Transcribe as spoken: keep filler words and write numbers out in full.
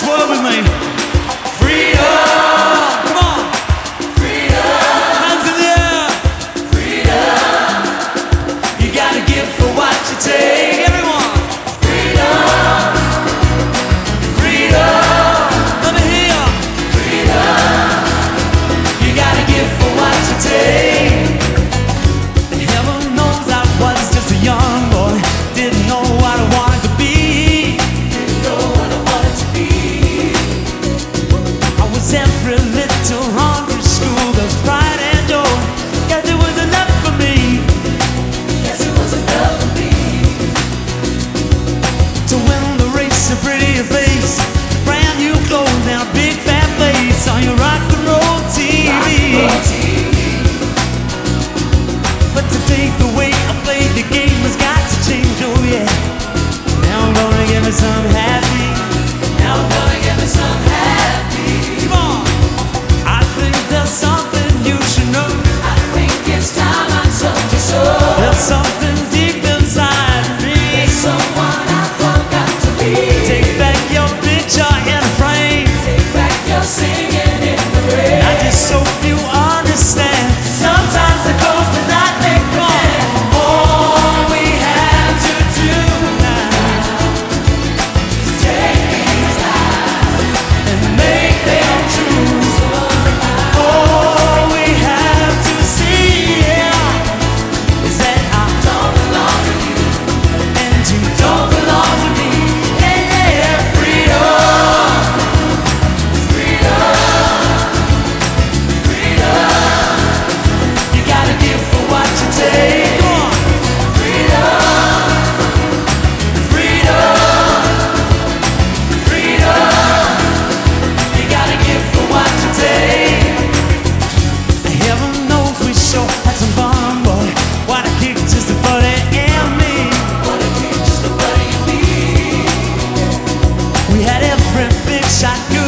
this word with me. Freedom. Come on. Freedom. Hands in the air. Freedom. You gotta give for what you take. Everyone. Freedom. Freedom. Let me hear you. Freedom. You gotta give for what you take. Heaven knows I was just a young boy. Didn't know what I wanted to be. Didn't know what I wanted to be. I was every little hungry school girl's pride and joy. Guess it was enough for me. Guess it was enough for me. To win the race, a prettier face, brand new clothes and a big fat face on your rock and roll T V. But today the way I play the game has got to change, oh yeah. Now I'm gonna give me some happy. Now I'm gonna give me some happy. Come on. I think there's something you should know. I think it's time I told you so. There's something deep inside me. There's someone I forgot to be. Take back your picture in a frame. Take back your singing in the rain. I just hope you understand. Sometimes the clothes do not make the man. All we have to do now is take these lies and make them true. All we have to see, yeah, is that I don't belong to you and you don't belong to me. Yeah, yeah, freedom, freedom, freedom. You gotta give for what you take. Come on. Freedom, freedom, freedom. You gotta give for what you take. Heaven knows we sure had some fun, boy. What a kick just a buddy and me. What a kick just a buddy and me. We had every big shot.